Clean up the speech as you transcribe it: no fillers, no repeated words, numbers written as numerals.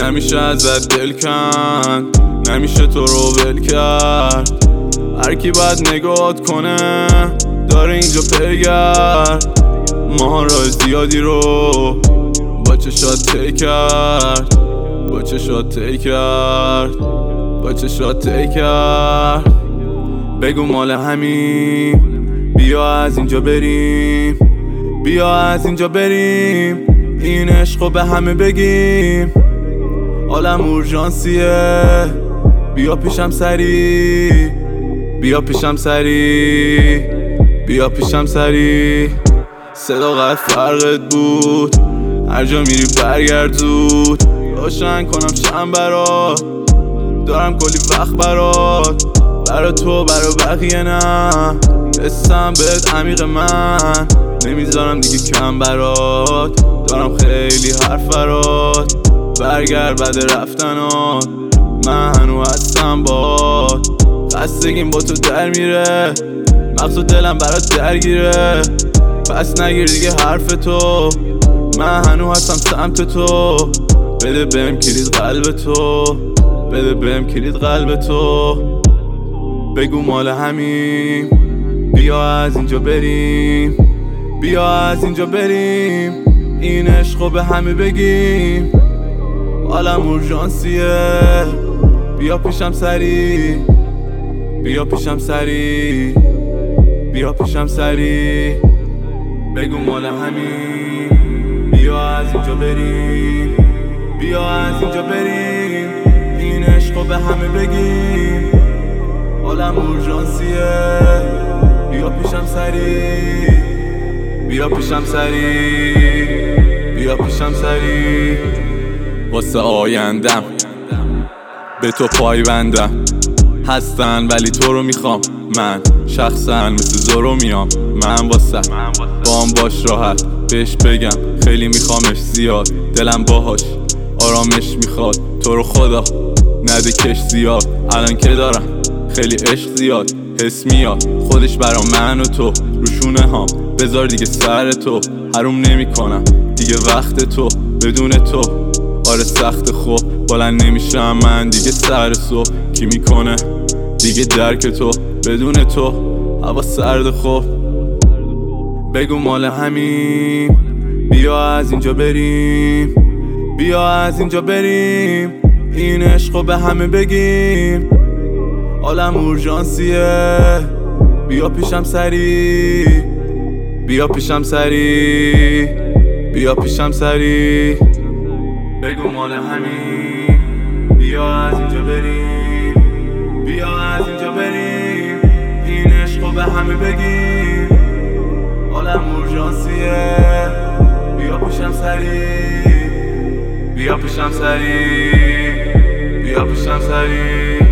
نمیشه ازت دل کند، نمیشه تو رو ول کرد. هر کی باید نگات کنه داره اینجا پیگرد. ما راه زیادی رو با چشات طی کرد، با چشات طی کرد، با چشات طی کرد. بگو مال همین، بیا از اینجا بریم، بیا از اینجا بریم، این عشقو به همه بگیم. عالم اورژانسیه، بیا پیشم سری، بیا پیشم سری، بیا پیشم سری. صداقت فرقت بود، هر جا میری برگرد زود. روشن کنم شم برات، دارم کلی وقت برات، برا تو برا بقیه نه. رسم بهت عمیق من، نمیذارم دیگه کم برات، دارم خیلی حرف برات. برگرد بعد رفتنات، من هنو هستم بات. خستگیم با تو در میره، مغز و دلم برات درگیره. پس نگیر دیگه حرف تو، من هنو هستم سمت تو. بده بهم کلید قلب تو، بده بهم کلید قلب تو. بگو مال همین، بیا از اینجا بریم، بیا از اینجا بریم، این عشقو به همه بگیم. عالم اورژانسیه، بیا پیشم سری، بیا پیشم سری، بیا پیشم سری. بگو مال همین، بیا از اینجا بریم، بیا از اینجا بریم، این عشقو به همه بگیم. عالم اورژانسیه، بیا پیشم سری، بیا پیشم سری، بیا پیشم سری. واسه آیندم به تو پایبندم، هستن ولی تو رو میخوام. من شخصا مثل زورو میام، من واسه بام باش راحت بهش بگم خیلی میخوامش زیاد. دلم باهاش آرامش میخواد، تو رو خدا نده کش زیاد. الان که دارم خیلی عشق زیاد، حس میاد خودش برا من و تو. روشونه هام بذار دیگه سر تو، حروم نمی کنم دیگه وقت تو بدون تو. آره سخت خوب بلند نمیشم من دیگه سر صبح. کی میکنه دیگه درک تو بدون تو، هوا سرد خوب. بگو مال همین، بیا از اینجا بریم، بیا از اینجا بریم، این عشقو به همه بگیم. عالم اورژانسیه، بیا پیشم سری، بیا پیشم سری، بیا پیشم سری. بگو مال همین، بیا از اینجا بریم، بیا از اینجا بریم، این عشقو به همه بگیم. عالم اورژانسیه، بیا پیشم سری، بیا پیشم سری، بیا پیشم سری.